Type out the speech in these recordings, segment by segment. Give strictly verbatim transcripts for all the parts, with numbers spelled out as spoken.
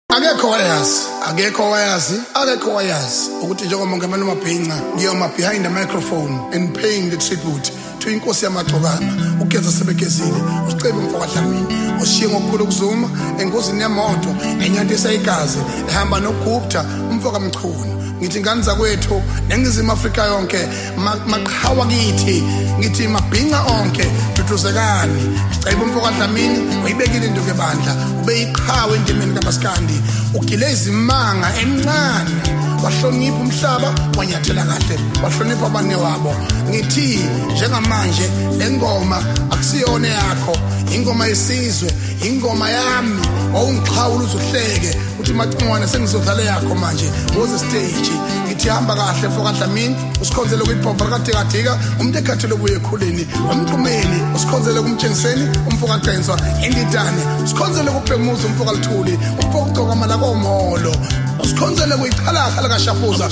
Akekho wayazi, akekho wayazi, akekho wayazi ukuthi njengoba ngamanye amabhinqa ngiyoma behind the microphone and paying the tribute to inkosi yamagcokama ugeza sebegezile usicebe umfoko Dlamini oshiye ngokukhulu ukuzuma engozini yemoto enyandisa igazi ehamba noGupta umfoko Mchunu ngithi ngani zakwethu nengizima Afrika yonke maqhawa kithi ngithi mabhinqa onke duduzekani sicebe umfoko Dlamini uyibekile into kebandla ube iqhawe endimeni kaMaskandi ugile izimanga encane wahlonipha umhlaba wanyathela kahle wahlonipha abane wabo ngithi njengamanje lengoma akusiyona yakho ingoma yesizwe ingoma yami wawungiqhawula uzuhleke uthi macingwane sengizodlala yakho manje woze stage ngithi hamba kahle mfoko Dlamini usikhonzele kwiphopha kade kadika umuntu ekhathele kuye ekhuleni umqumeni usikhonzele kumtshengiseni umfoko aqenswa indidane usikhonzele kuphumuza umfoko Luthuli umfoko ugcoka la komholo usikhonzele kuyiqhalakha la kaShafuza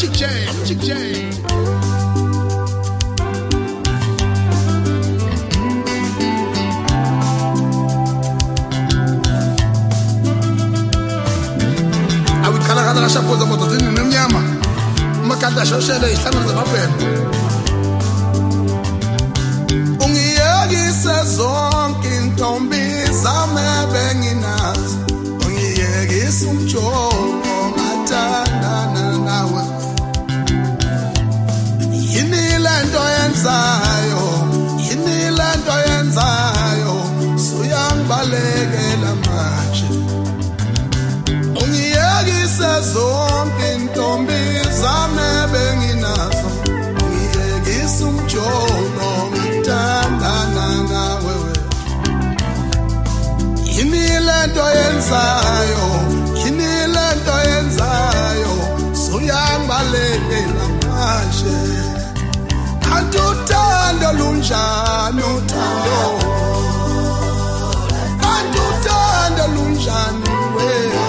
awuqhalakha la Shafuza moto zini nemnyama makada shoshele ihlangana zamabhembe ungiyekise zonke intombi zami benginazi ungiyekise umjobo mathandana nawe yini lento yenzayo yini lento yenzayo suyangibalekela manje ungiyekise zonke intombi zami benginazo ungiyekise umjobo mathandana nawe yini lento yenzayo yini lento yenzayo suyangibalekela manje kanti uthando lunjani uthando kanti uthando lunjani wena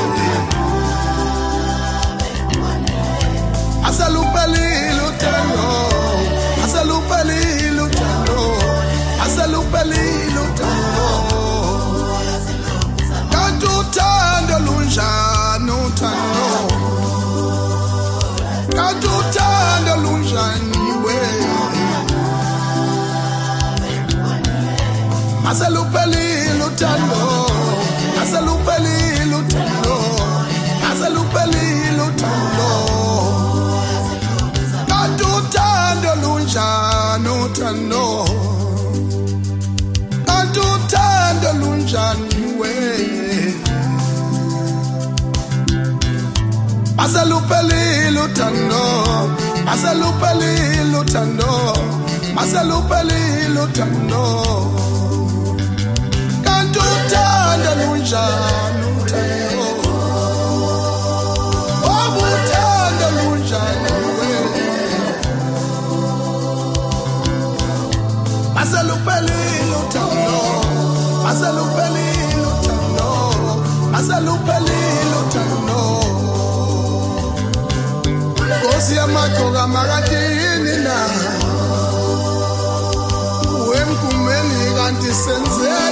asalupelile uthando asalupelile uthando asalupelile uthando kanti uthando lunjani uthando kanti uthando lunjani wena asalupelile uthando asalupelile uthando asalupelile uthando kanti uthando lunjani uthando kanti uthando lunjani wena asalupelile uthando asalupelile uthando asalupelile uthando kanti uthando lunjani uthando uthando lunjani asalupelile uthando asalupelile uthando asalupelile uthando Nkosi yamagcokama makadini na wemkumeni kanti senze